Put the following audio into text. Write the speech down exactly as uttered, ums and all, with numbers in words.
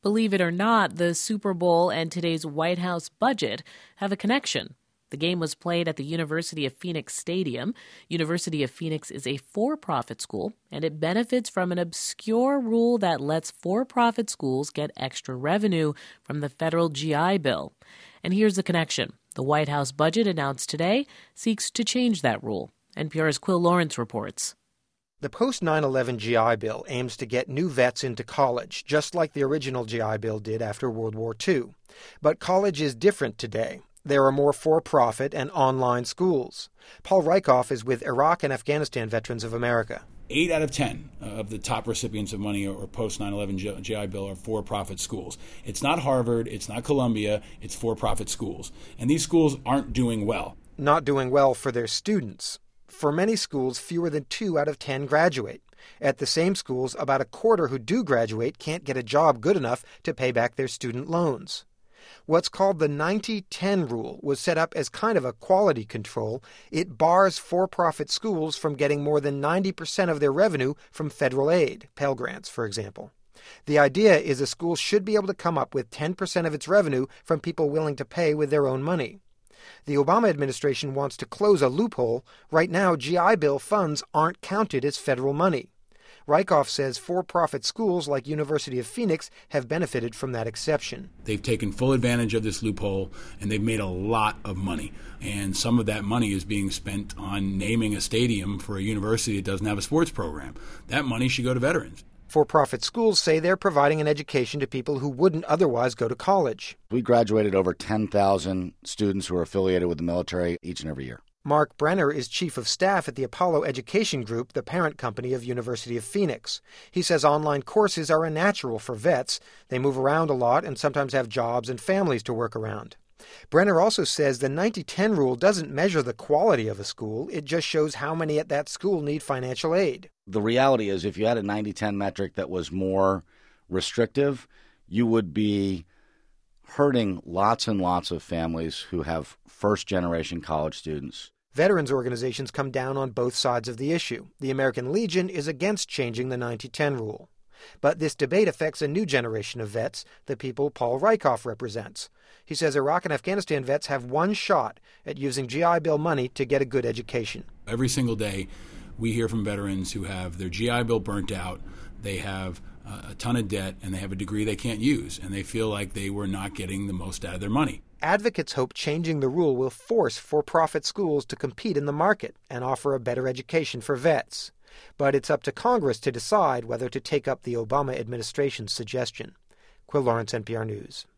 Believe it or not, the Super Bowl and today's White House budget have a connection. The game was played at the University of Phoenix Stadium. University of Phoenix is a for-profit school, and it benefits from an obscure rule that lets for-profit schools get extra revenue from the federal G I Bill. And here's the connection. The White House budget announced today seeks to change that rule. N P R's Quill Lawrence reports. The post nine eleven G I Bill aims to get new vets into college, just like the original G I Bill did after World War Two. But college is different today. There are more for-profit and online schools. Paul Rieckhoff is with Iraq and Afghanistan Veterans of America. Eight out of ten of the top recipients of money or post nine eleven G I Bill are for-profit schools. It's not Harvard, it's not Columbia, it's for-profit schools. And these schools aren't doing well. Not doing well for their students. For many schools, fewer than two out of ten graduate. At the same schools, about a quarter who do graduate can't get a job good enough to pay back their student loans. What's called the ninety ten rule was set up as kind of a quality control. It bars for-profit schools from getting more than ninety percent of their revenue from federal aid, Pell Grants, for example. The idea is a school should be able to come up with ten percent of its revenue from people willing to pay with their own money. The Obama administration wants to close a loophole. Right now, G I Bill funds aren't counted as federal money. Rieckhoff says for-profit schools like University of Phoenix have benefited from that exception. They've taken full advantage of this loophole, and they've made a lot of money. And some of that money is being spent on naming a stadium for a university that doesn't have a sports program. That money should go to veterans. For-profit schools say they're providing an education to people who wouldn't otherwise go to college. We graduated over ten thousand students who are affiliated with the military each and every year. Mark Brenner is chief of staff at the Apollo Education Group, the parent company of University of Phoenix. He says online courses are a natural for vets. They move around a lot and sometimes have jobs and families to work around. Brenner also says the ninety ten rule doesn't measure the quality of a school. It just shows how many at that school need financial aid. The reality is if you had a ninety ten metric that was more restrictive, you would be hurting lots and lots of families who have first-generation college students. Veterans organizations come down on both sides of the issue. The American Legion is against changing the ninety ten rule. But this debate affects a new generation of vets, the people Paul Rieckhoff represents. He says Iraq and Afghanistan vets have one shot at using G I Bill money to get a good education. Every single day, we hear from veterans who have their G I Bill burnt out, they have a ton of debt, and they have a degree they can't use, and they feel like they were not getting the most out of their money. Advocates hope changing the rule will force for-profit schools to compete in the market and offer a better education for vets. But it's up to Congress to decide whether to take up the Obama administration's suggestion. Quill Lawrence, N P R News.